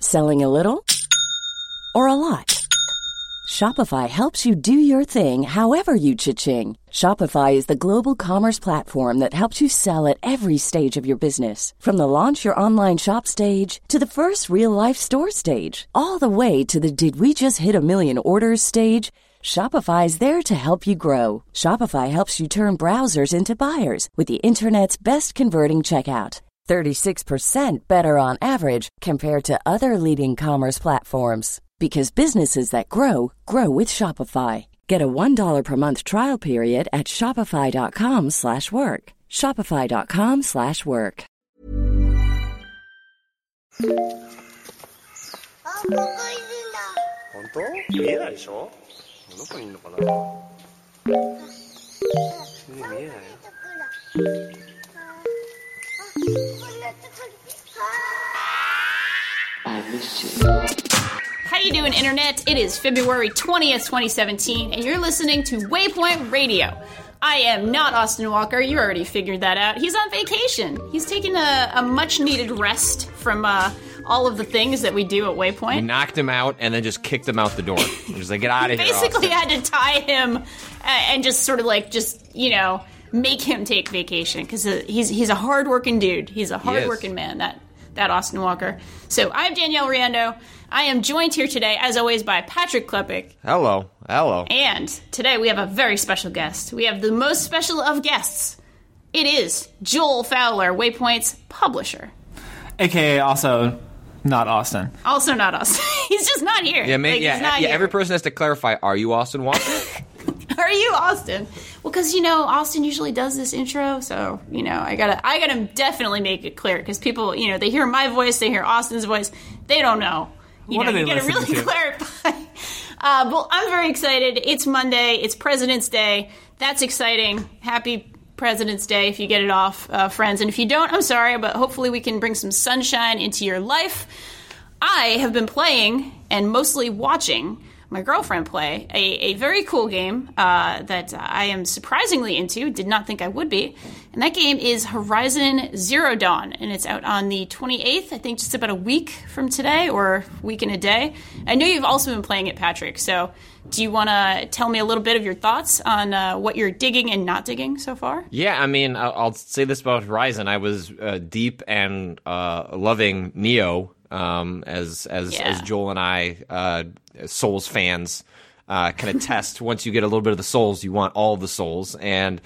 Selling a little or a lot? Shopify helps you do your thing however you cha-ching. Shopify is the global commerce platform that helps you sell at every stage of your business. From the launch your online shop stage to the first real-life store stage, all the way to the did we just hit a million orders stage. Shopify is there to help you grow. Shopify helps you turn browsers into buyers with the internet's best converting checkout. 36% better on average compared to other leading commerce platforms. Because businesses that grow, grow with Shopify. Get a $1 per month trial period at shopify.com/work. Shopify.com/work. あ、ここいるんだ。 本当？見えないでしょ？どこにいるのかな？見えないよ。 I miss you. How you doing, Internet? It is February 20th, 2017, and you're listening to Waypoint Radio. I am not Austin Walker. You already figured that out. He's on vacation. He's taking a much-needed rest from all of the things that we do at Waypoint. We knocked him out and then just kicked him out the door. He was like, get out of here, Basically Austin. had to tie him and just sort of make him take vacation, because he's a hard-working dude. He's a hard-working man, that Austin Walker. So I'm Danielle Riando. I am joined here today, as always, by Patrick Klepek. Hello. And today we have a very special guest. We have the most special of guests. It is Joel Fowler, Waypoint's publisher. AKA also not Austin. Also not Austin. He's just not here. Yeah, he's not here. every person has to clarify, are you Austin Walker? Are you Austin? Well, because, Austin usually does this intro, so, I gotta definitely make it clear, because people, they hear my voice, they hear Austin's voice, they don't know. What are they you gotta listening really to? clarify. Well, I'm very excited. It's Monday. It's President's Day. That's exciting. Happy President's Day if you get it off, friends. And if you don't, I'm sorry, but hopefully we can bring some sunshine into your life. I have been playing and mostly watching my girlfriend play a very cool game that I am surprisingly into. Did not think I would be. And that game is Horizon Zero Dawn. And it's out on the 28th, I think just about a week from today, or week and a day. I know you've also been playing it, Patrick. So do you want to tell me a little bit of your thoughts on what you're digging and not digging so far? Yeah, I mean, I'll say this about Horizon. I was deep and loving Neo. As Joel and I, Souls fans, can attest. Once you get a little bit of the Souls, you want all of the Souls, and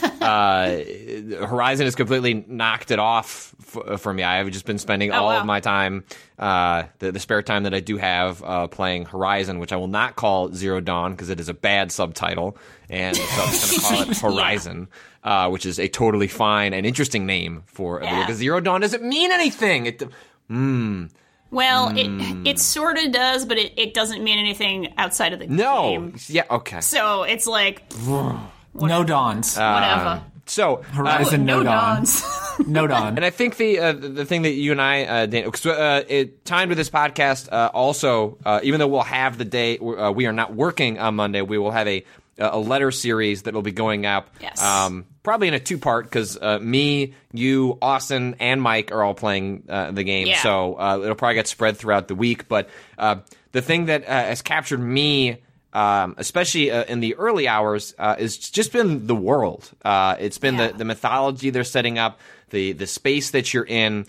Horizon has completely knocked it off for me. I've just been spending all of my time, the spare time that I do have, playing Horizon, which I will not call Zero Dawn because it is a bad subtitle, and so I'm just going to call it Horizon. Which is a totally fine and interesting name for a video, because Zero Dawn doesn't mean anything. Well, it sort of does, but it doesn't mean anything outside of the game. Yeah, okay. So it's like... No dawns. Whatever. So Horizon no no dawn. dawns. No dawn. And I think the thing that you and I, Dan, it timed with this podcast, also, even though we'll have the day, we are not working on Monday, we will have a letter series that will be going up. Yes. Probably in a two-part, because me, you, Austin, and Mike are all playing the game. Yeah. So it'll probably get spread throughout the week. But the thing that has captured me, especially in the early hours, is just been the world. It's been the mythology they're setting up, the space that you're in.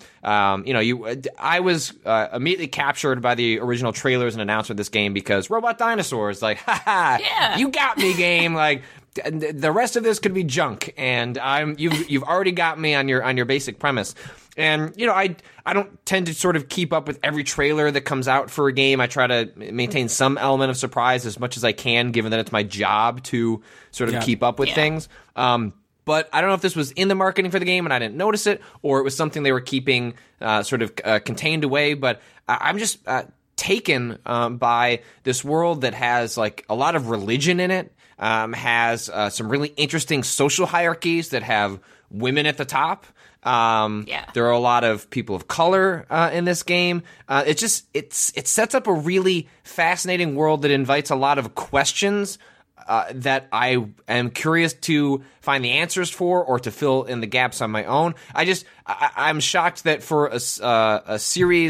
I was immediately captured by the original trailers and announcement of this game, because robot dinosaurs, like, ha, you got me, game. Like, the rest of this could be junk, and you've already got me on your basic premise. And I don't tend to sort of keep up with every trailer that comes out for a game. I try to maintain some element of surprise as much as I can, given that it's my job to sort of keep up with things. But I don't know if this was in the marketing for the game and I didn't notice it, or it was something they were keeping sort of contained away. But I'm just taken by this world that has like a lot of religion in it. Has some really interesting social hierarchies that have women at the top. There are a lot of people of color in this game. It sets up a really fascinating world that invites a lot of questions that I am curious to find the answers for, or to fill in the gaps on my own. I'm shocked that for a series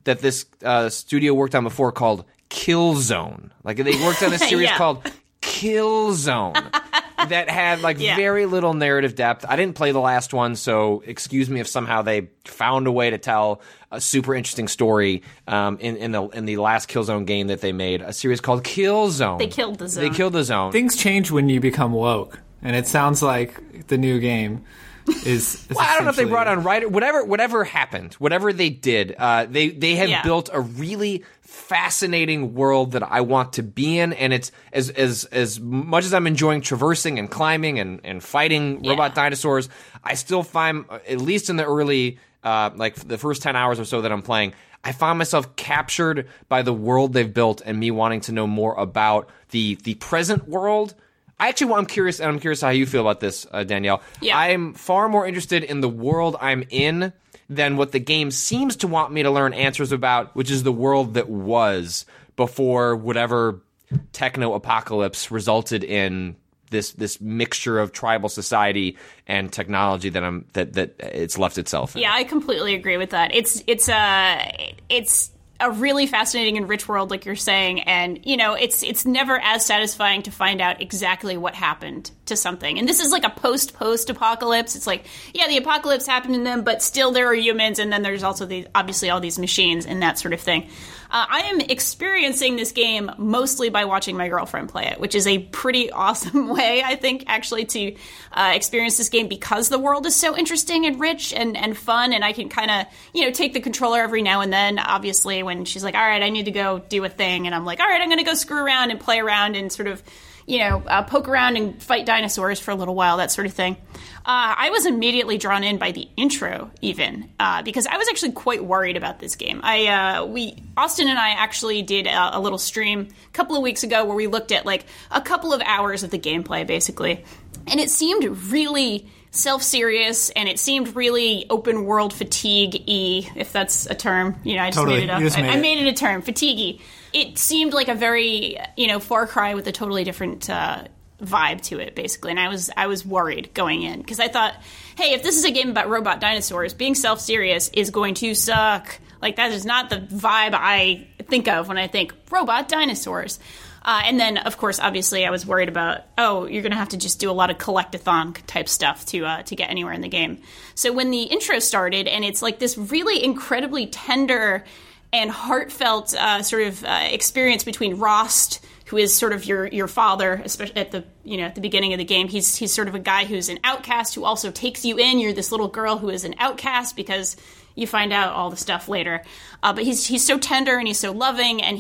that this studio worked on before called Killzone. Like they worked on a series Yeah. called Killzone that had very little narrative depth. I didn't play the last one, so excuse me if somehow they found a way to tell a super interesting story in the last Killzone game that they made, a series called Killzone. They killed the zone. They killed the zone. Things change when you become woke, and it sounds like the new game is. Well, I don't know if they essentially- brought on writer. Whatever happened, whatever they did, they have built a really fascinating world that I want to be in, and it's as much as I'm enjoying traversing and climbing and fighting robot dinosaurs, I still find, at least in the early the first 10 hours or so that I'm playing, I find myself captured by the world they've built and me wanting to know more about the present world. I'm curious, and I'm curious how you feel about this, Danielle. Yeah. I'm far more interested in the world I'm in than what the game seems to want me to learn answers about, which is the world that was before whatever techno-apocalypse resulted in this mixture of tribal society and technology that it's left itself in. Yeah, I completely agree with that. It's a really fascinating and rich world, like you're saying, and it's never as satisfying to find out exactly what happened to something. And this is like a post apocalypse. It's like, yeah, the apocalypse happened in them, but still there are humans, and then there's also obviously all these machines and that sort of thing. I am experiencing this game mostly by watching my girlfriend play it, which is a pretty awesome way, I think, actually, to experience this game, because the world is so interesting and rich and fun, and I can kind of, take the controller every now and then, obviously, when she's like, all right, I need to go do a thing, and I'm like, all right, I'm going to go screw around and play around and sort of, poke around and fight dinosaurs for a little while, that sort of thing. I was immediately drawn in by the intro, even, because I was actually quite worried about this game. Austin and I actually did a little stream a couple of weeks ago where we looked at like a couple of hours of the gameplay, basically, and it seemed really self-serious, and it seemed really open world fatigue-y, if that's a term. I just Totally. made it up. You just made I it. made it a term, fatigue-y. It seemed like a very, Far Cry with a totally different vibe to it, basically. And I was worried going in, because I thought, hey, if this is a game about robot dinosaurs, being self-serious is going to suck. Like, that is not the vibe I think of when I think robot dinosaurs. And then, of course, obviously, I was worried about, you're going to have to just do a lot of collect-a-thon type stuff to get anywhere in the game. So when the intro started, and it's like this really incredibly tender and heartfelt experience between Rost, who is sort of your father, especially at the beginning of the game. He's sort of a guy who's an outcast who also takes you in. You're this little girl who is an outcast, because you find out all the stuff later. But he's so tender, and he's so loving, and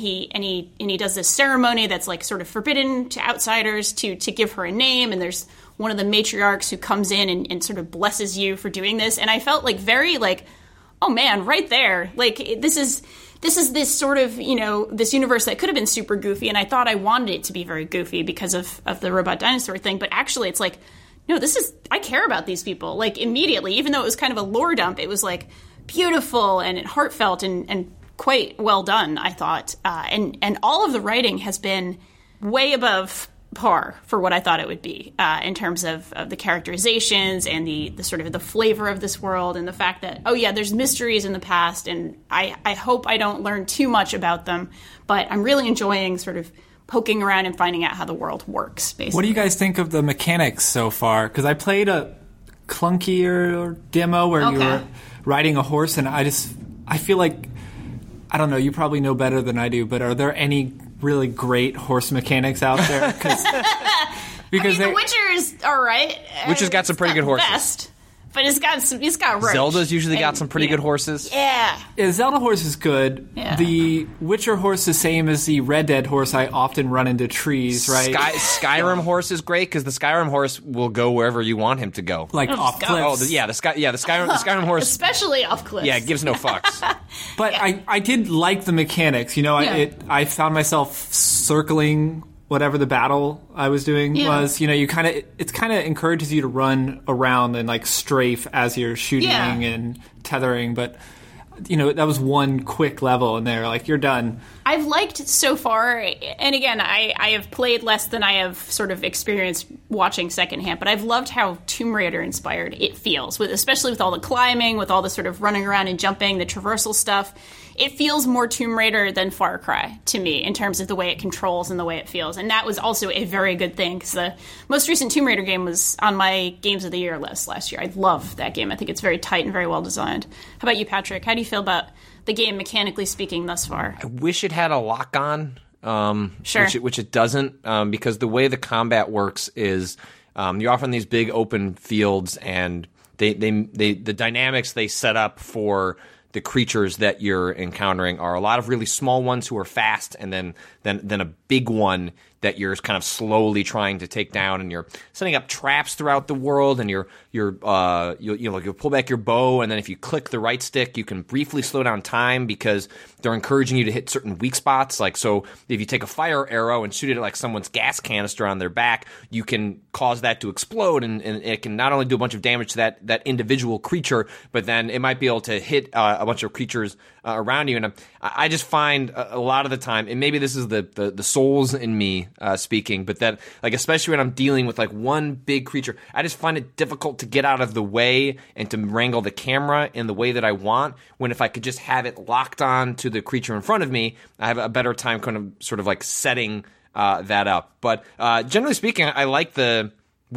he does this ceremony that's like sort of forbidden to outsiders to give her a name. And there's one of the matriarchs who comes in and sort of blesses you for doing this. And I felt like very like, oh man, right there, like this is this sort of, this universe that could have been super goofy, and I thought I wanted it to be very goofy because of the robot dinosaur thing, but actually it's like, no, I care about these people, like, immediately, even though it was kind of a lore dump, it was like beautiful and heartfelt and quite well done, I thought, and all of the writing has been way above par for what I thought it would be, in terms of the characterizations and the sort of the flavor of this world, and the fact that, there's mysteries in the past, and I hope I don't learn too much about them, but I'm really enjoying sort of poking around and finding out how the world works, basically. What do you guys think of the mechanics so far? Because I played a clunkier demo where you were riding a horse, and I feel like, I don't know, you probably know better than I do, but are there any really great horse mechanics out there? Because The Witcher is all right. Witcher's got some pretty good horses. Best, but it's got roach. Zelda's usually got some pretty good horses. Yeah. Yeah, Zelda horse is good. Yeah. The Witcher horse, the same as the Red Dead horse, I often run into trees, right? Skyrim horse is great, because the Skyrim horse will go wherever you want him to go. Like off Sky- cliffs. The Skyrim horse. Especially off cliffs. Yeah, it gives no fucks. But I did like the mechanics. I found myself circling whatever the battle I was doing was. It kind of encourages you to run around and like strafe as you're shooting and tethering. But that was one quick level, and they're like, you're done. I've liked so far, and again, I have played less than I have sort of experienced watching secondhand, but I've loved how Tomb Raider inspired it feels, especially with all the climbing, with all the sort of running around and jumping, the traversal stuff. It feels more Tomb Raider than Far Cry to me in terms of the way it controls and the way it feels. And that was also a very good thing, because the most recent Tomb Raider game was on my Games of the Year list last year. I love that game. I think it's very tight and very well designed. How about you, Patrick? How do you feel about the game, mechanically speaking, thus far? I wish it had a lock-on. Sure. Which it doesn't, because the way the combat works is you're often in these big open fields, and the dynamics they set up for the creatures that you're encountering are a lot of really small ones who are fast, and then a big one that you're kind of slowly trying to take down, and you're setting up traps throughout the world, and you'll pull back your bow, and then if you click the right stick, you can briefly slow down time because they're encouraging you to hit certain weak spots. Like, so if you take a fire arrow and shoot it at like someone's gas canister on their back, you can cause that to explode, and it can not only do a bunch of damage to that individual creature, but then it might be able to hit a bunch of creatures around you. And I just find a lot of the time, and maybe this is the souls in me speaking, but that, like, especially when I'm dealing with like one big creature, I just find it difficult to get out of the way and to wrangle the camera in the way that I want, when if I could just have it locked on to the creature in front of me, I have a better time kind of sort of like setting that up. But generally speaking, I like the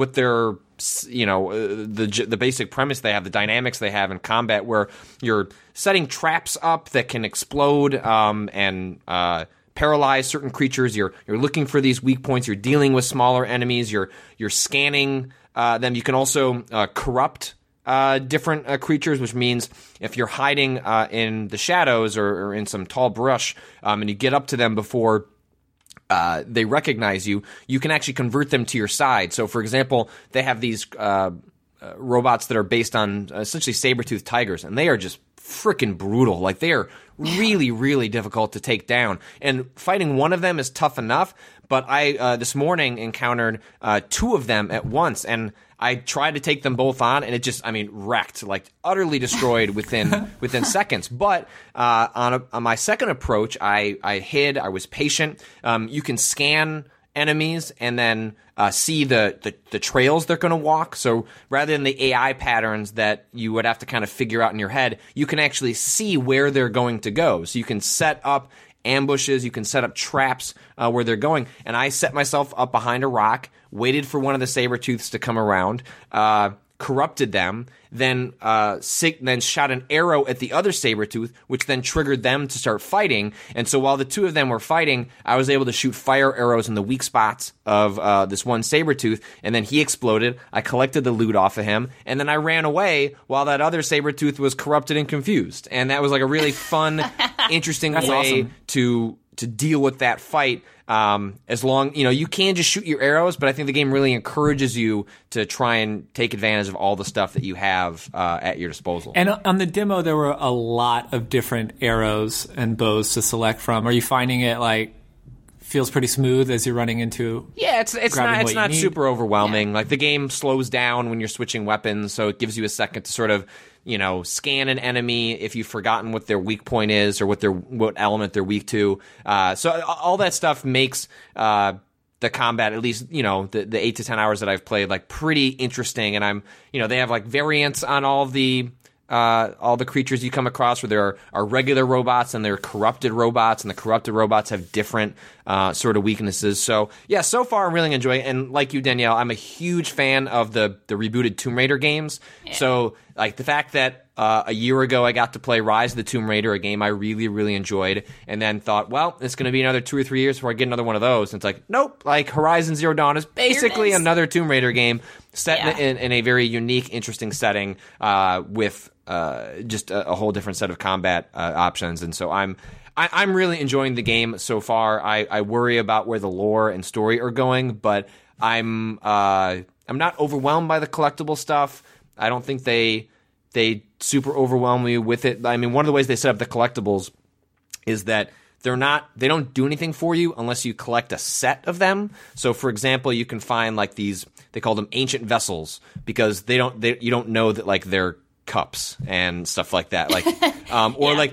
basic premise they have, the dynamics they have in combat, where you're setting traps up that can explode and paralyze certain creatures. You're looking for these weak points. You're dealing with smaller enemies. You're scanning them. You can also corrupt different creatures, which means if you're hiding in the shadows or in some tall brush, and you get up to them before they recognize you, you can actually convert them to your side. So, for example, they have these robots that are based on essentially saber-toothed tigers, and they are just freaking brutal. Like, they are really, really difficult to take down. And fighting one of them is tough enough, but I this morning encountered two of them at once, and I tried to take them both on, and it just, wrecked, like utterly destroyed within seconds. But on my second approach, I hid. I was patient. You can scan enemies and then see the trails they're going to walk. So rather than the AI patterns that you would have to kind of figure out in your head, you can actually see where they're going to go. So you can set up ambushes, you can set up traps where they're going. And I set myself up behind a rock, waited for one of the saber-tooths to come around, corrupted them, then shot an arrow at the other saber-tooth, which then triggered them to start fighting. And so while the two of them were fighting, I was able to shoot fire arrows in the weak spots of this one saber-tooth, and then he exploded. I collected the loot off of him, and then I ran away while that other saber-tooth was corrupted and confused. And that was like a really fun, interesting way awesome. to deal with that fight. As long, you can just shoot your arrows, but I think the game really encourages you to try and take advantage of all the stuff that you have at your disposal. And on the demo, there were a lot of different arrows and bows to select from. Are you finding it like feels pretty smooth as you're running into? Yeah, it's not super overwhelming. Yeah. Like, the game slows down when you're switching weapons, so it gives you a second to sort of scan an enemy if you've forgotten what their weak point is or what element they're weak to. So all that stuff makes the combat, at least, the 8 to 10 hours that I've played, like, pretty interesting. And I'm, they have like variants on all the creatures you come across, where there are regular robots and there are corrupted robots, and the corrupted robots have different sort of weaknesses. So yeah, so far I'm really enjoying it. And like you, Danielle, I'm a huge fan of the rebooted Tomb Raider games. Yeah. So, like, the fact that a year ago I got to play Rise of the Tomb Raider, a game I really, really enjoyed, and then thought, well, it's going to be another 2 or 3 years before I get another one of those. And it's like, nope, like, Horizon Zero Dawn is basically another Tomb Raider game set in a very unique, interesting setting with just a whole different set of combat options. And so I'm really enjoying the game so far. I worry about where the lore and story are going, but I'm not overwhelmed by the collectible stuff. I don't think they super overwhelm me with it. I mean, one of the ways they set up the collectibles is that they don't do anything for you unless you collect a set of them. So, for example, you can find like these, they call them ancient vessels, because you don't know that, like, they're cups and stuff like that, like or like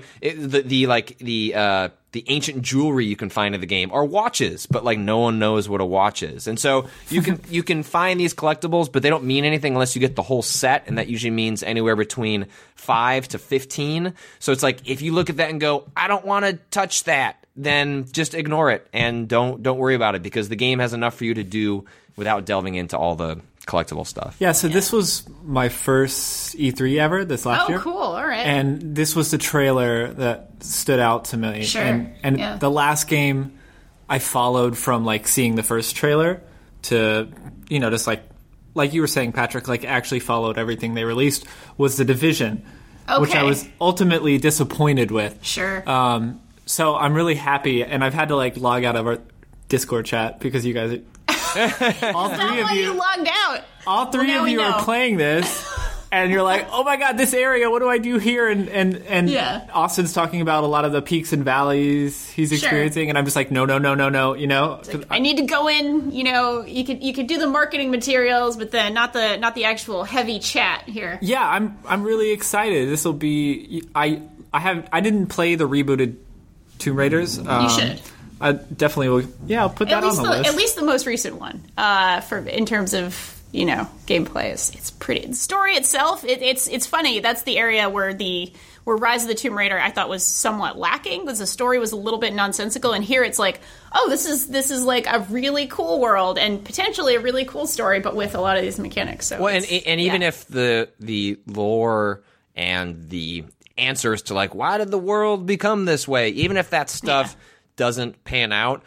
the ancient jewelry you can find in the game are watches, but like no one knows what a watch is. And so you can find these collectibles, but they don't mean anything unless you get the whole set, and that usually means anywhere between 5 to 15. So it's like if you look at that and go, I don't want to touch that, then just ignore it and don't worry about it, because the game has enough for you to do without delving into all the collectible stuff. Yeah, so this was my first E3 ever this last year. Oh, cool. All right. And this was the trailer that stood out to me. Sure. And the last game I followed from like seeing the first trailer to, just like you were saying, Patrick, like actually followed everything they released was The Division, which I was ultimately disappointed with. Sure. So I'm really happy, and I've had to like log out of our Discord chat because you guys all three of you logged out. All three of you are playing this, and you're like, "Oh my god, this area! What do I do here?" And Austin's talking about a lot of the peaks and valleys he's experiencing, and I'm just like, "No, no, no, no, no!" Like, I need to go in. You could do the marketing materials, but then not the actual heavy chat here. Yeah, I'm really excited. This will be. I didn't play the rebooted Tomb Raiders. You should. I definitely will. Yeah, I'll put that on the list. At least the most recent one, in terms of gameplay. It's pretty. The story itself, it's funny. That's the area where Rise of the Tomb Raider I thought was somewhat lacking, because the story was a little bit nonsensical. And here it's like, oh, this is like a really cool world and potentially a really cool story, but with a lot of these mechanics. So and even if the lore and the answers to like why did the world become this way, even if that stuff doesn't pan out,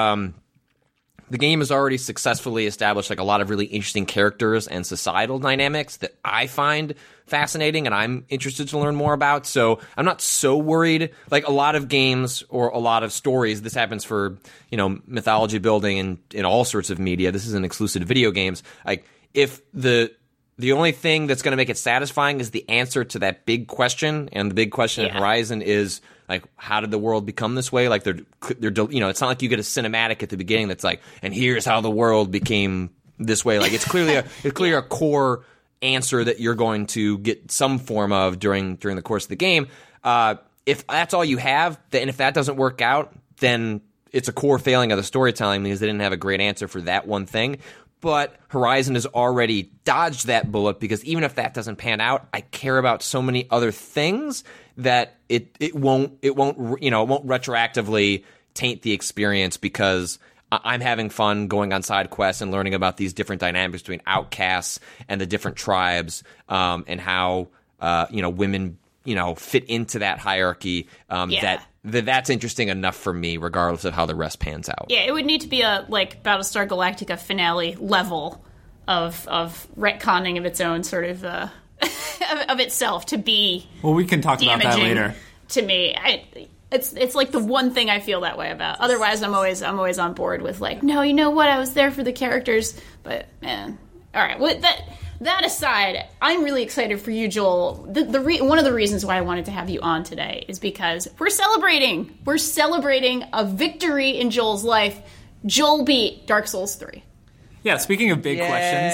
the game has already successfully established like a lot of really interesting characters and societal dynamics that I find fascinating and I'm interested to learn more about. So I'm not so worried. Like a lot of games or a lot of stories, this happens for mythology building and in all sorts of media. This isn't exclusive to video games. Like if the only thing that's going to make it satisfying is the answer to that big question, and the big question in Horizon is like, how did the world become this way? Like they're it's not like you get a cinematic at the beginning that's like, and here's how the world became this way. Like it's clearly a core answer that you're going to get some form of during the course of the game. If that's all you have, and if that doesn't work out, then it's a core failing of the storytelling because they didn't have a great answer for that one thing. But Horizon has already dodged that bullet, because even if that doesn't pan out, I care about so many other things that it won't retroactively taint the experience, because I'm having fun going on side quests and learning about these different dynamics between outcasts and the different tribes, and how women fit into that hierarchy. That's interesting enough for me, regardless of how the rest pans out. Yeah, it would need to be a like Battlestar Galactica finale level of retconning of its own sort of of itself to be. Well, we can talk about that later. To me, it's like the one thing I feel that way about. Otherwise, I'm always on board with like, no, you know what? I was there for the characters, but man, all right. Well, that aside, I'm really excited for you, Joel. One of the reasons why I wanted to have you on today is because we're celebrating. We're celebrating a victory in Joel's life. Joel beat Dark Souls 3. Yeah, speaking of big questions,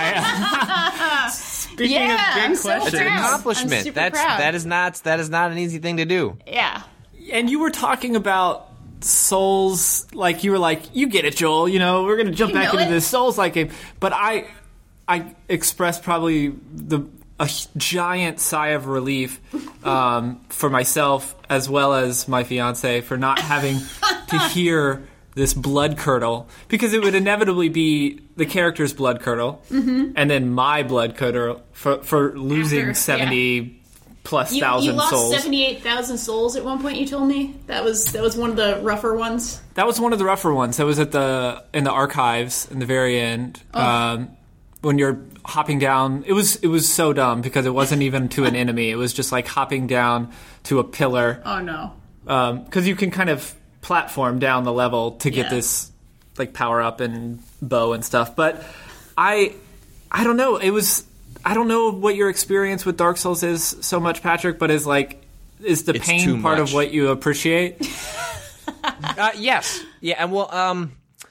It's an accomplishment. That is not an easy thing to do. Yeah. And you were talking about Souls, like you were like, you get it, Joel. We're going to jump back into this Souls-like game. But I expressed probably a giant sigh of relief for myself as well as my fiance for not having to hear this blood curdle, because it would inevitably be the character's blood curdle and then my blood curdle for losing 70 plus thousand souls. You lost 78,000 souls at one point, you told me? That was one of the rougher ones? That was one of the rougher ones. That was in the archives in the very end. When you're hopping down, it was so dumb because it wasn't even to an enemy. It was just like hopping down to a pillar. Oh no! Because you can kind of platform down the level to get this like power up and bow and stuff. But I don't know. I don't know what your experience with Dark Souls is so much, Patrick. But is the pain part of what you appreciate? Yes. Yeah. And well,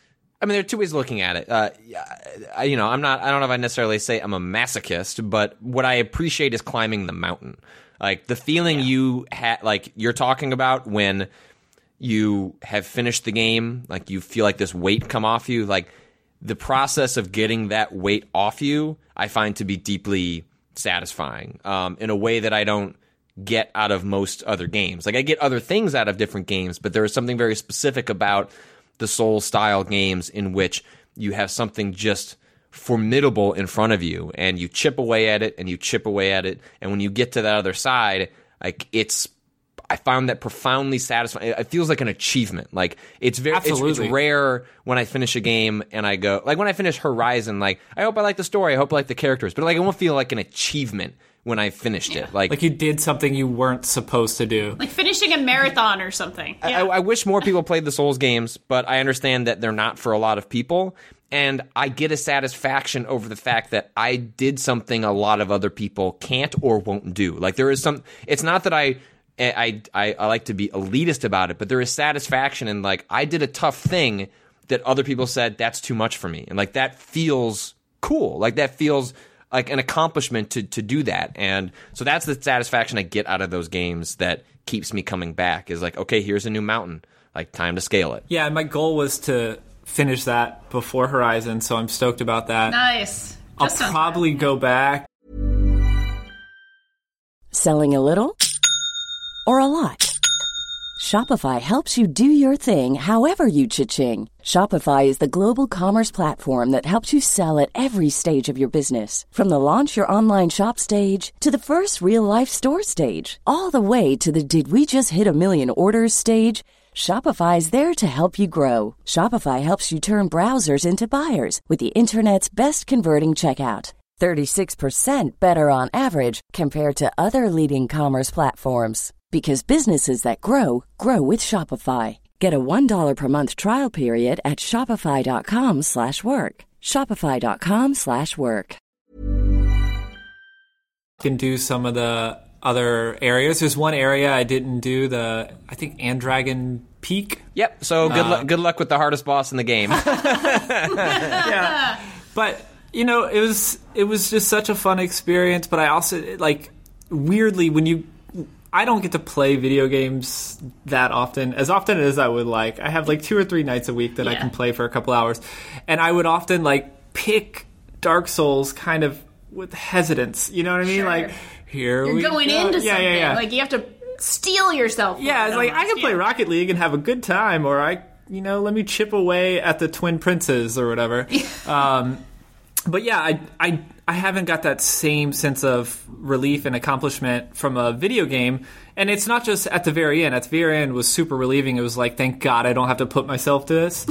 I mean, there are two ways of looking at it. I don't know if I necessarily say I'm a masochist, but what I appreciate is climbing the mountain. Like the feeling you like you're talking about when you have finished the game, like you feel like this weight come off you. Like the process of getting that weight off you, I find to be deeply satisfying in a way that I don't get out of most other games. Like I get other things out of different games, but there is something very specific about the Souls-style games in which you have something just formidable in front of you, and you chip away at it, and you chip away at it, and when you get to that other side, like I found that profoundly satisfying. It feels like an achievement. Like it's it's rare when I finish a game and I go, like when I finish Horizon, like I hope I like the story, I hope I like the characters, but like it won't feel like an achievement when I finished it. Like you did something you weren't supposed to do. Like finishing a marathon or something. Yeah. I wish more people played the Souls games, but I understand that they're not for a lot of people. And I get a satisfaction over the fact that I did something a lot of other people can't or won't do. Like there is it's not that I like to be elitist about it, but there is satisfaction in like I did a tough thing that other people said that's too much for me. And like that feels cool. Like that feels like an accomplishment to do that. And so that's the satisfaction I get out of those games that keeps me coming back is like, okay, here's a new mountain. Like time to scale it. Yeah, and my goal was to finish that before Horizon, so I'm stoked about that. Nice. I'll probably go back. Selling a little or a lot? Shopify helps you do your thing however you cha-ching. Shopify is the global commerce platform that helps you sell at every stage of your business. From the launch your online shop stage to the first real-life store stage, all the way to the did we just hit a million orders stage. Shopify is there to help you grow. Shopify helps you turn browsers into buyers with the internet's best converting checkout. 36% better on average compared to other leading commerce platforms. Because businesses that grow, grow with Shopify. Get a $1 per month trial period at shopify.com/work. Shopify.com/work. Can do some of the other areas. There's one area I didn't do, I think Andragon Peak. Yep, so good luck with the hardest boss in the game. Yeah. But, you know, it was just such a fun experience, but I also, like, weirdly, I don't get to play video games that often as I would like. I have, like, 2 or 3 nights a week that I can play for a couple hours, and I would often, like, pick Dark Souls kind of with hesitance, you know what I mean? Sure. Like, You're going into something. Like, you have to steel yourself. Yeah, it's like, I can play Rocket League and have a good time, or let me chip away at the Twin Princes or whatever. But yeah, I haven't got that same sense of relief and accomplishment from a video game. And it's not just at the very end. At the very end was super relieving. It was like, thank God I don't have to put myself to this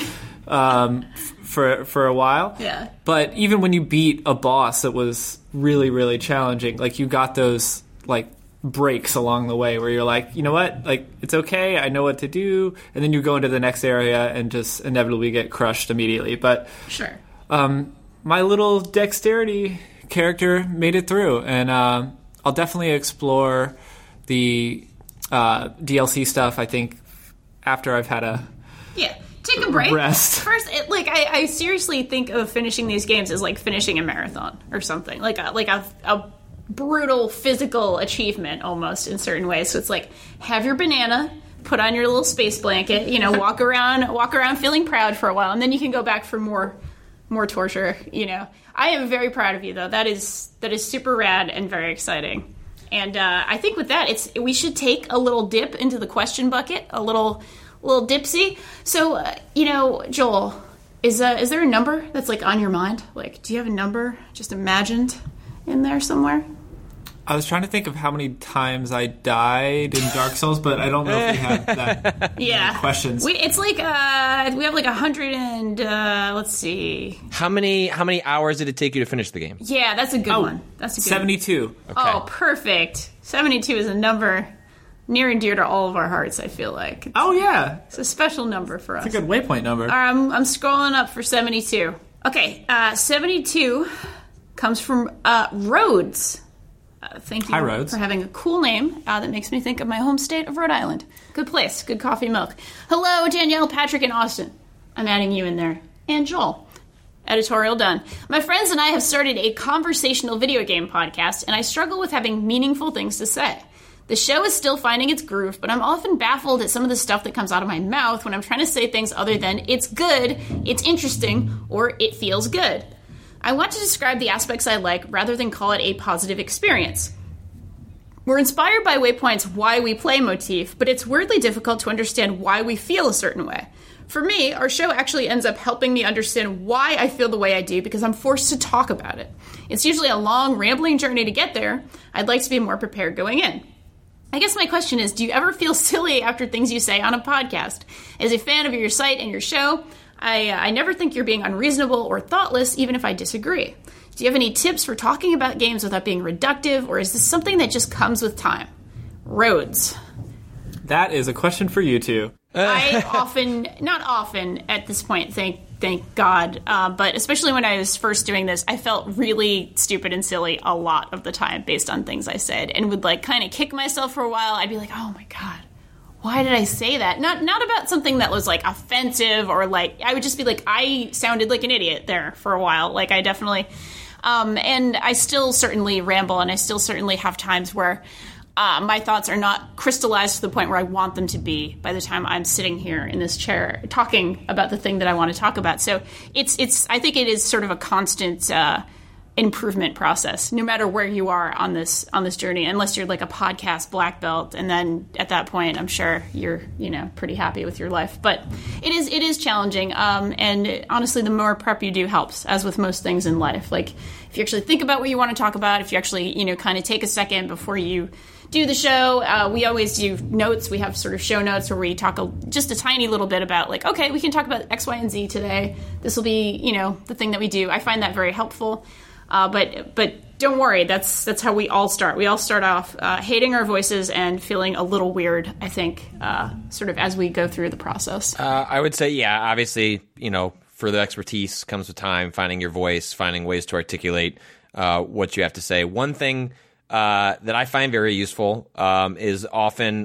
for a while. Yeah. But even when you beat a boss that was really, really challenging, like you got those like breaks along the way where you're like, you know what? Like, it's okay. I know what to do. And then you go into the next area and just inevitably get crushed immediately. But sure. My little dexterity character made it through, and I'll definitely explore the DLC stuff, I think, after I've had a take a break. Rest. First, I seriously think of finishing these games as like finishing a marathon or something, like a brutal physical achievement almost in certain ways. So it's like, have your banana, put on your little space blanket, walk around feeling proud for a while, and then you can go back for more torture, I am very proud of you, though. That is super rad and very exciting. And I think with that, we should take a little dip into the question bucket, a little dipsy. So, Joel, is there a number that's like on your mind? Like, do you have a number just imagined in there somewhere? I was trying to think of how many times I died in Dark Souls, but I don't know if we have that many questions. It's like we have like 100 and let's see. How many hours did it take you to finish the game? Yeah, that's a good one. That's a good 72. One. Okay. Oh, perfect. 72 is a number near and dear to all of our hearts, I feel like. It's a special number for us. It's a good waypoint number. I'm scrolling up for 72. Okay, 72 comes from Rhodes. Thank you for having a cool name that makes me think of my home state of Rhode Island. Good place, good coffee milk. Hello, Danielle, Patrick, and Austin. I'm adding you in there and Joel. Editorial done. My friends and I have started a conversational video game podcast, and I struggle with having meaningful things to say. The show is still finding its groove, but I'm often baffled at some of the stuff that comes out of my mouth when I'm trying to say things other than it's good, it's interesting, or it feels good. I want to describe the aspects I like rather than call it a positive experience. We're inspired by Waypoint's why we play motif, but it's weirdly difficult to understand why we feel a certain way. For me, our show actually ends up helping me understand why I feel the way I do because I'm forced to talk about it. It's usually a long, rambling journey to get there. I'd like to be more prepared going in. I guess my question is, do you ever feel silly after things you say on a podcast? As a fan of your site and your show, I never think you're being unreasonable or thoughtless, even if I disagree. Do you have any tips for talking about games without being reductive, or is this something that just comes with time? Rhodes. That is a question for you two. I often, not often at this point, thank God, but especially when I was first doing this, I felt really stupid and silly a lot of the time based on things I said, and would like kind of kick myself for a while. I'd be like, oh my God, why did I say that? Not about something that was like offensive or like, I would just be like, I sounded like an idiot there for a while. Like I definitely, and I still certainly ramble, and I still certainly have times where my thoughts are not crystallized to the point where I want them to be by the time I'm sitting here in this chair talking about the thing that I want to talk about. So it's I think it is sort of a constant improvement process, no matter where you are on this journey, unless you're like a podcast black belt, and then at that point, I'm sure you're pretty happy with your life. But it is challenging, and honestly, the more prep you do helps, as with most things in life. Like if you actually think about what you want to talk about, if you actually kind of take a second before you do the show. We always do notes. We have sort of show notes where we talk just a tiny little bit about like, okay, we can talk about X, Y, and Z today. This will be, the thing that we do. I find that very helpful. But don't worry. That's how we all start. We all start off hating our voices and feeling a little weird, I think, sort of as we go through the process. I would say, yeah, obviously, further expertise comes with time, finding your voice, finding ways to articulate what you have to say. One thing that I find very useful is often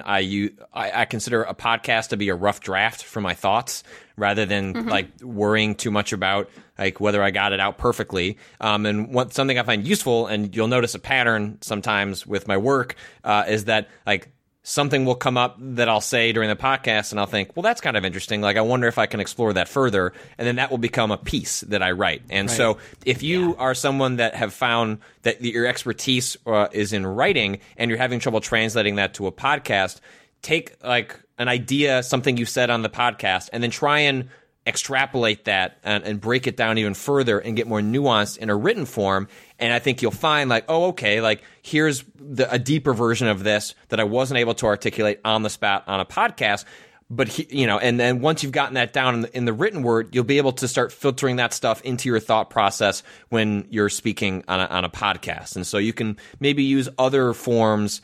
I consider a podcast to be a rough draft for my thoughts rather than like worrying too much about like whether I got it out perfectly. And something I find useful, and you'll notice a pattern sometimes with my work, is that like something will come up that I'll say during the podcast, and I'll think, well, that's kind of interesting. Like, I wonder if I can explore that further. And then that will become a piece that I write. And so if you are someone that have found that your expertise is in writing and you're having trouble translating that to a podcast, take like an idea, something you said on the podcast, and then try and extrapolate that and break it down even further and get more nuanced in a written form. And I think you'll find like, oh, okay, like here's a deeper version of this that I wasn't able to articulate on the spot on a podcast. But, and then once you've gotten that down in the written word, you'll be able to start filtering that stuff into your thought process when you're speaking on a podcast. And so you can maybe use other forms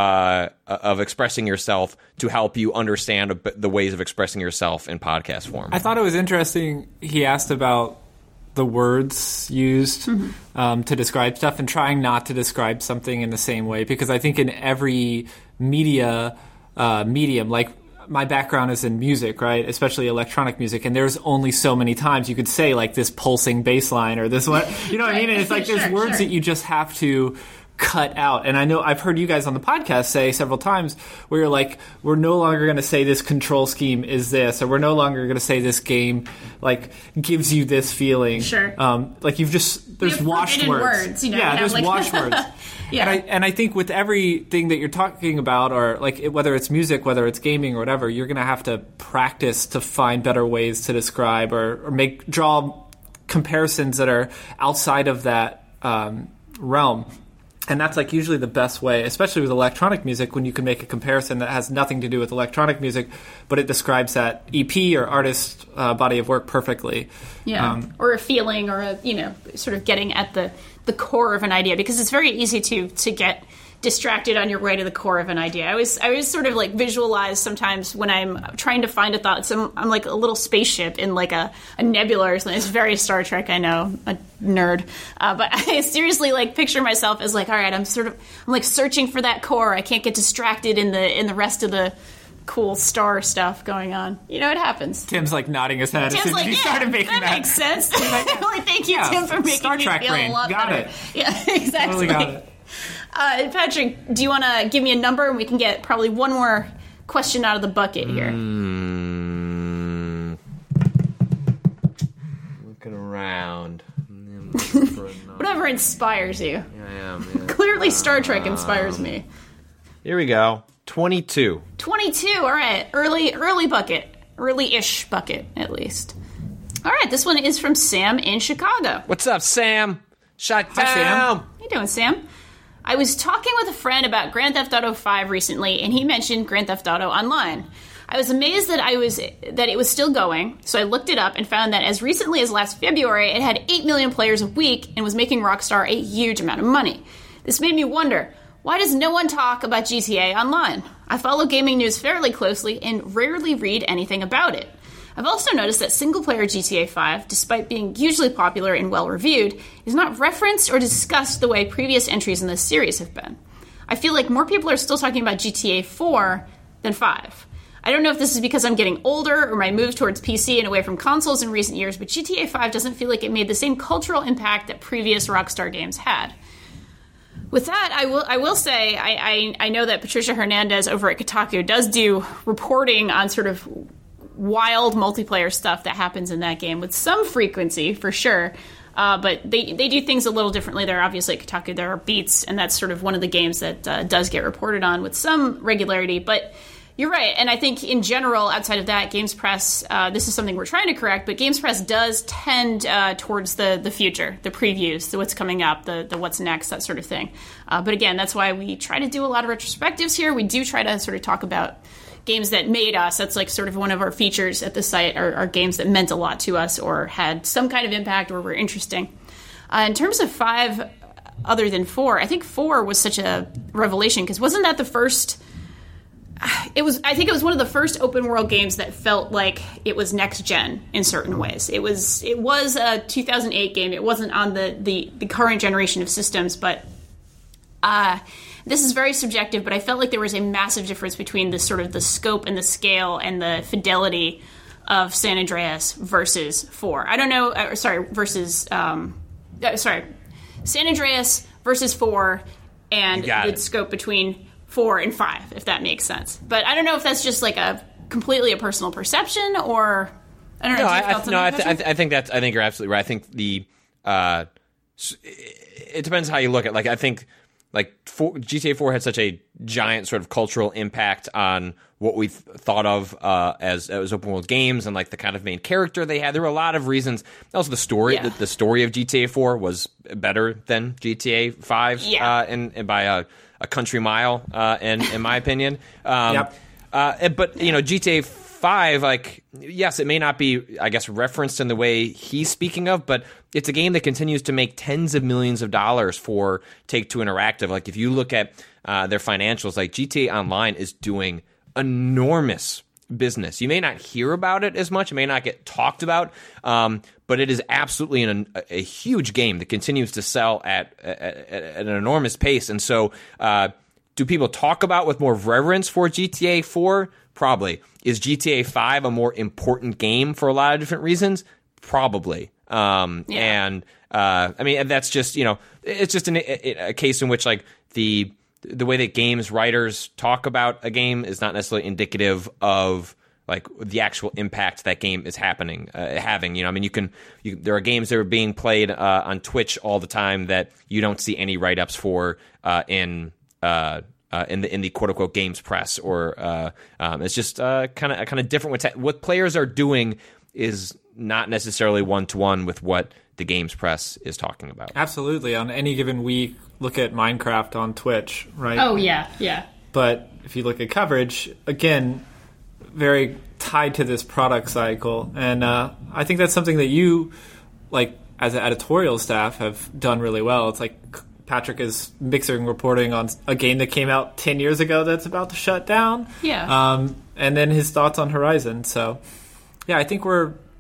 of expressing yourself to help you understand the ways of expressing yourself in podcast form. I thought it was interesting. He asked about the words used to describe stuff and trying not to describe something in the same way, because I think in every medium, like my background is in music, right? Especially electronic music, and there's only so many times you could say like this pulsing bass line or this what, you know what I mean? And it's like there's words that you just have to cut out. And I know I've heard you guys on the podcast say several times where you're like, we're no longer going to say this control scheme is this, or we're no longer going to say this game like gives you this feeling. Sure. Like there's washed words. Yeah, there's washed words. Yeah. And I think with everything that you're talking about, or like whether it's music, whether it's gaming or whatever, you're going to have to practice to find better ways to describe or draw comparisons that are outside of that realm. And that's like usually the best way, especially with electronic music, when you can make a comparison that has nothing to do with electronic music, but it describes that EP or artist body of work perfectly. Yeah, or a feeling, or sort of getting at the core of an idea, because it's very easy to get distracted on your way to the core of an idea. I always sort of like visualize sometimes when I'm trying to find a thought. So I'm like a little spaceship in like a nebula or something. It's very Star Trek, I know, a nerd. But I seriously like picture myself as like, all right, I'm like searching for that core. I can't get distracted in the rest of the cool star stuff going on. You know, it happens. Tim's like nodding his head as soon as he started making that. That makes sense. Really, thank you, Tim, for making Star Trek me feel brain. a lot Got better. it. Yeah, exactly. Totally got it. Patrick, do you want to give me a number and we can get probably one more question out of the bucket here? Looking around. Whatever inspires you. I am. Yeah. Clearly, Star Trek inspires me. Here we go. 22. 22. All right. Early bucket. Early-ish bucket, at least. All right. This one is from Sam in Chicago. What's up, Sam? Shut down. Hi, Sam. How you doing, Sam? I was talking with a friend about Grand Theft Auto 5 recently, and he mentioned Grand Theft Auto Online. I was amazed that it was still going, so I looked it up and found that as recently as last February, it had 8 million players a week and was making Rockstar a huge amount of money. This made me wonder, why does no one talk about GTA Online? I follow gaming news fairly closely and rarely read anything about it. I've also noticed that single-player GTA 5, despite being hugely popular and well-reviewed, is not referenced or discussed the way previous entries in this series have been. I feel like more people are still talking about GTA 4 than 5. I don't know if this is because I'm getting older or my move towards PC and away from consoles in recent years, but GTA 5 doesn't feel like it made the same cultural impact that previous Rockstar games had. With that, I will say I know that Patricia Hernandez over at Kotaku does do reporting on sort of wild multiplayer stuff that happens in that game with some frequency, for sure. But they do things a little differently there. Obviously, at Kotaku, there are beats, and that's sort of one of the games that does get reported on with some regularity. But you're right, and I think in general, outside of that, Games Press, this is something we're trying to correct, but Games Press does tend towards the future, the previews, the what's coming up, the what's next, that sort of thing. But again, that's why we try to do a lot of retrospectives here. We do try to sort of talk about games that made us. That's like sort of one of our features at the site, are games that meant a lot to us or had some kind of impact or were interesting. In terms of 5, other than 4, I think 4 was such a revelation, because wasn't that the first... I think it was one of the first open world games that felt like it was next gen in certain ways. It was a 2008 game. It wasn't on the current generation of systems, but this is very subjective, but I felt like there was a massive difference between the sort of the scope and the scale and the fidelity of San Andreas versus 4. I don't know, San Andreas versus 4 and the scope between 4 and 5, if that makes sense. But I don't know if that's just like completely a personal perception, or I don't know. I think you're absolutely right. I think it depends how you look at it. Like, I think GTA 4 had such a giant sort of cultural impact on what we thought of as open world games and like the kind of main character they had. There were a lot of reasons. Also, the story, the story of GTA 4 was better than GTA 5, and by a country mile, in my opinion. But GTA 5, like, yes, it may not be, I guess, referenced in the way he's speaking of, but it's a game that continues to make tens of millions of dollars for Take-Two Interactive. Like, if you look at their financials, like, GTA Online is doing enormous business. You may not hear about it as much, it may not get talked about, but it is absolutely a huge game that continues to sell at an enormous pace. And so, do people talk about with more reverence for GTA 4? Probably. Is GTA 5 a more important game for a lot of different reasons? Probably. And I mean, that's just, it's just a case in which, like, the way that games writers talk about a game is not necessarily indicative of like the actual impact that game is having. I mean, there are games that are being played on Twitch all the time that you don't see any write-ups for in the quote unquote games press, or it's just kind of different. What players are doing is not necessarily one-to-one with what the games press is talking about. Absolutely. On any given week, look at Minecraft on Twitch, right? Oh, yeah. But if you look at coverage, again, very tied to this product cycle. And I think that's something that you, like, as an editorial staff, have done really well. It's like Patrick is mixing reporting on a game that came out 10 years ago that's about to shut down. Yeah. And then his thoughts on Horizon. So, yeah, I think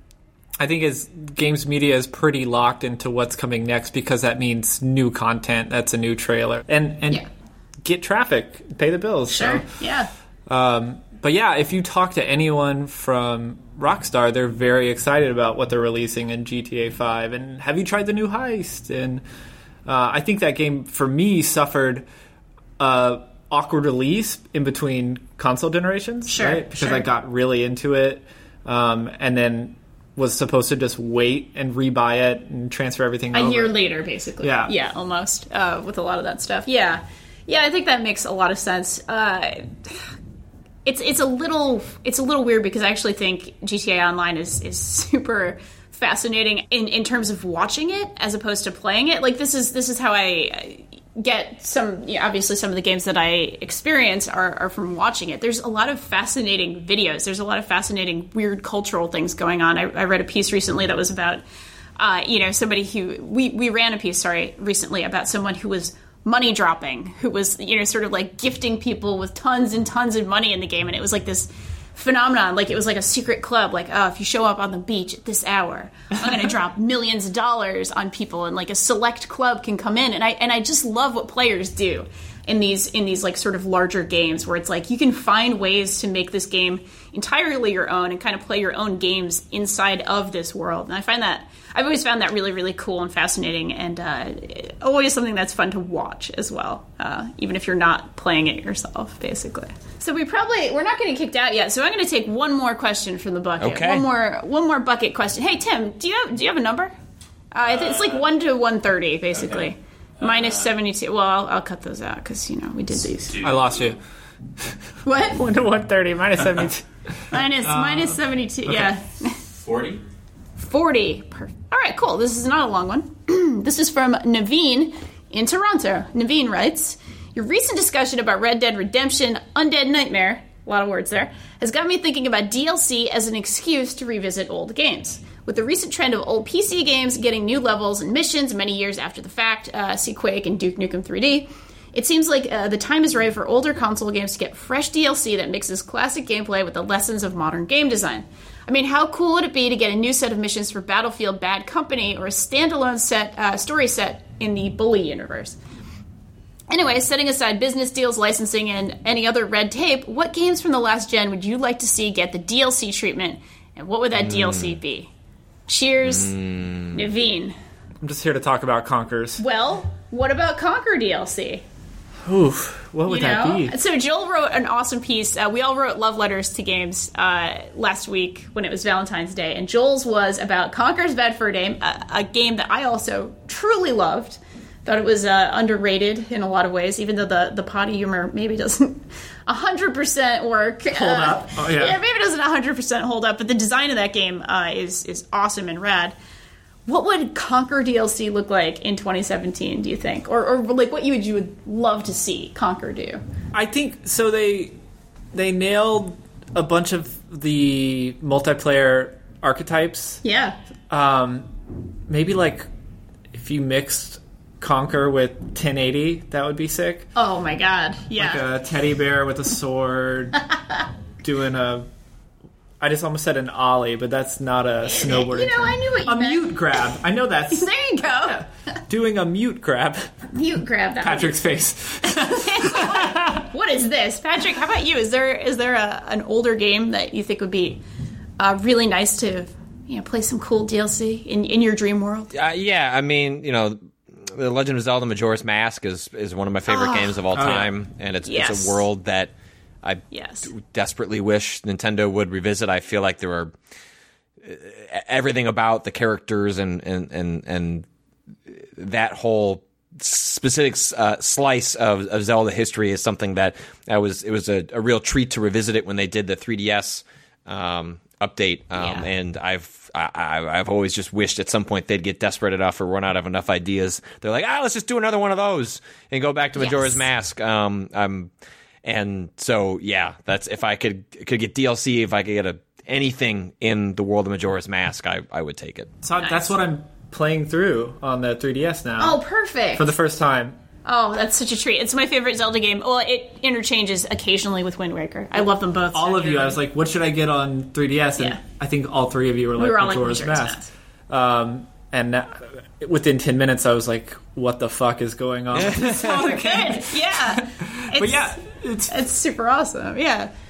as games media is pretty locked into what's coming next, because that means new content. That's a new trailer. And get traffic, pay the bills. Sure, so. yeah. But yeah, if you talk to anyone from Rockstar, they're very excited about what they're releasing in GTA 5. And have you tried the new Heist? And I think that game, for me, suffered awkward release in between console generations. Sure, right? Because sure. I got really into it and then was supposed to just wait and rebuy it and transfer everything over. A year later, basically. Yeah. Yeah, almost, with a lot of that stuff. Yeah. Yeah, I think that makes a lot of sense. It's a little weird because I actually think GTA Online is super fascinating in terms of watching it as opposed to playing it. Like this is how I get some. Obviously, some of the games that I experience are from watching it. There's a lot of fascinating videos. There's a lot of fascinating weird cultural things going on. I read a piece recently that was about somebody who we ran a piece recently about someone who was money dropping, who was, sort of like gifting people with tons and tons of money in the game. And it was like this phenomenon, like it was like a secret club, like, oh, if you show up on the beach at this hour, I'm going to drop millions of dollars on people, and like a select club can come in. And I just love what players do in these like sort of larger games where it's like you can find ways to make this game entirely your own and kind of play your own games inside of this world. And I've always found that really, really cool and fascinating, and always something that's fun to watch as well, even if you're not playing it yourself, basically. So we're not getting kicked out yet, so I'm going to take one more question from the bucket. Okay. One more bucket question. Hey, Tim, do you have a number? It's like 1 to 130, basically. Okay. Minus 72. Well, I'll cut those out because, we did these. I lost you. What? 1 to 130, minus 72. minus 72, okay. Yeah. 40? 40. Perfect. All right, cool. This is not a long one. This is from Naveen in Toronto. Naveen writes, your recent discussion about Red Dead Redemption Undead Nightmare, a lot of words there, has got me thinking about DLC as an excuse to revisit old games. With the recent trend of old PC games getting new levels and missions many years after the fact, see Quake and Duke Nukem 3D, it seems like the time is right for older console games to get fresh DLC that mixes classic gameplay with the lessons of modern game design. I mean, how cool would it be to get a new set of missions for Battlefield Bad Company or a standalone story set in the Bully universe? Anyway, setting aside business deals, licensing, and any other red tape, what games from the last gen would you like to see get the DLC treatment, and what would that DLC be? Cheers, Naveen. I'm just here to talk about Conkers. Well, what about Conker DLC? Oof, what would that be? So Joel wrote an awesome piece. We all wrote love letters to games last week when it was Valentine's Day, and Joel's was about Conker's Bad Fur Day, a game that I also truly loved. Thought it was underrated in a lot of ways, even though the potty humor maybe doesn't 100% work. Hold up. Oh, yeah. Yeah, maybe it doesn't 100% hold up, but the design of that game is awesome and rad. What would Conker DLC look like in 2017, do you think? Or like what you would love to see Conker do? I think, so they nailed a bunch of the multiplayer archetypes. Yeah. Maybe like if you mixed Conker with 1080, that would be sick. Oh my god, yeah. Like a teddy bear with a sword doing I just almost said an ollie, but that's not a snowboarding term. I knew what you meant. A mute grab. I know that's... There you go. Yeah. Doing a mute grab. Mute grab. That Patrick's face. What is this? Patrick, how about you? Is there an older game that you think would be really nice to play some cool DLC in your dream world? Yeah, I mean, The Legend of Zelda Majora's Mask is one of my favorite games of all time, and it's a world that I desperately wish Nintendo would revisit. I feel like there are everything about the characters and that whole specific slice of Zelda history is something that it was a real treat to revisit it when they did the 3DS update, and I've always just wished at some point they'd get desperate enough or run out of enough ideas. They're like, let's just do another one of those and go back to Majora's Mask. And so that's if I could get DLC, if I could get anything in the world of Majora's Mask, I would take it. So that's what I'm playing through on the 3DS now. Oh, perfect! For the first time. Oh, that's such a treat. It's my favorite Zelda game. Well, it interchanges occasionally with Wind Waker. I love them both. All of you, I was like, what should I get on 3DS? And I think all three of you were like Majora's Mask. And within 10 minutes, I was like, what the fuck is going on? It's so good. Yeah. But yeah, it's super awesome. Yeah.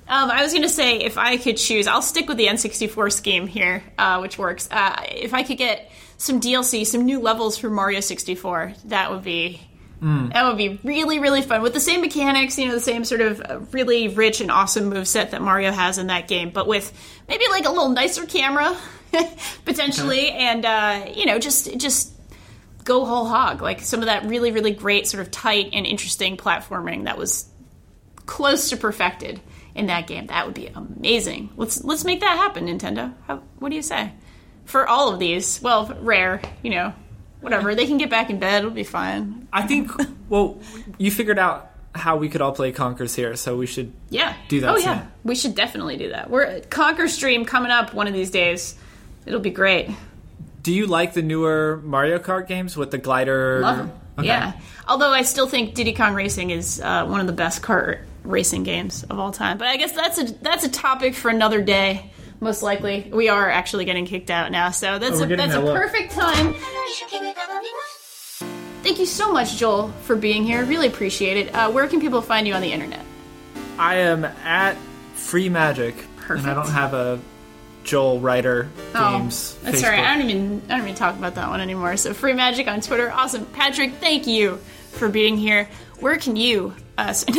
I was going to say, if I could choose, I'll stick with the N64 scheme here, which works. If I could get some DLC, some new levels for Mario 64, that would be really, really fun. With the same mechanics, the same sort of really rich and awesome moveset that Mario has in that game, but with maybe like a little nicer camera, potentially, and, just go whole hog. Like some of that really, really great sort of tight and interesting platforming that was close to perfected in that game. That would be amazing. Let's make that happen, Nintendo. What do you say? For all of these, well, Rare, whatever. They can get back in bed. It'll be fine. I think, you figured out how we could all play Conker's here, so we should do that soon. Yeah. We should definitely do that. We're Conker stream coming up one of these days. It'll be great. Do you like the newer Mario Kart games with the glider? Love them. Okay. Yeah. Although I still think Diddy Kong Racing is one of the best kart racing games of all time. But I guess that's a topic for another day. Most likely, we are actually getting kicked out now, so that's a perfect time. Thank you so much, Joel, for being here. Really appreciate it. Where can people find you on the internet? I am at Free Magic, Perfect. And I don't have a Joel Writer Games. That's Facebook. right. I don't even talk about that one anymore. So Free Magic on Twitter, awesome. Patrick, thank you for being here. Where can you? Where can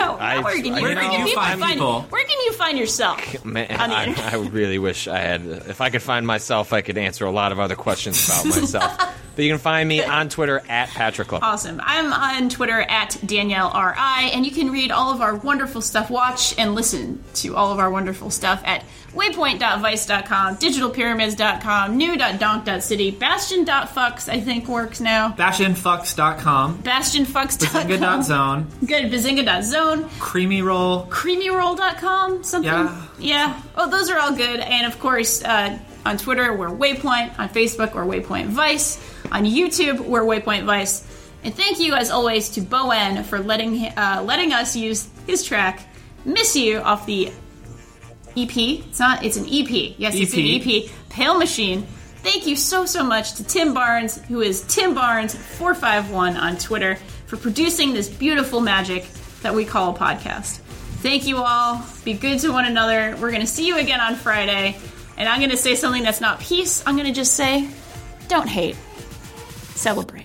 you find yourself? Man, I really wish I had. If I could find myself, I could answer a lot of other questions about myself. But you can find me on Twitter at Patrick Clough. Awesome. I'm on Twitter at Danielle R.I. And you can read all of our wonderful stuff, watch and listen to all of our wonderful stuff at waypoint.vice.com, digitalpyramids.com, new.donk.city, bastion.fucks, I think works now. Bastionfucks.com. Bastionfucks.com. Bazinga.zone. Good, Bazinga.zone. Creamy Roll. CreamyRoll.com, something. Yeah. Oh, those are all good. And of course, on Twitter, we're Waypoint. On Facebook, we're Waypoint Vice. On YouTube, we're Waypoint Vice. And thank you, as always, to Bowen for letting us use his track, Miss You, off the EP. It's an EP. Yes, EP. It's an EP. Pale Machine. Thank you so much to Tim Barnes, who is Tim Barnes451 on Twitter, for producing this beautiful magic that we call a podcast. Thank you all. Be good to one another. We're going to see you again on Friday. And I'm going to say something that's not peace. I'm going to just say, don't hate. Celebrate.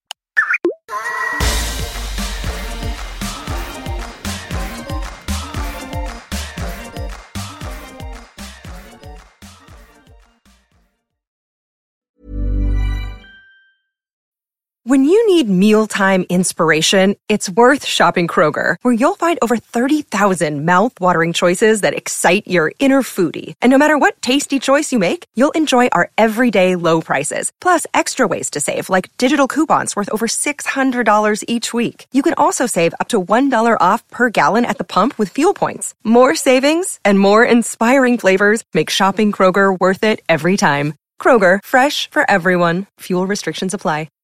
When you need mealtime inspiration, it's worth shopping Kroger, where you'll find over 30,000 mouth-watering choices that excite your inner foodie. And no matter what tasty choice you make, you'll enjoy our everyday low prices, plus extra ways to save, like digital coupons worth over $600 each week. You can also save up to $1 off per gallon at the pump with fuel points. More savings and more inspiring flavors make shopping Kroger worth it every time. Kroger, fresh for everyone. Fuel restrictions apply.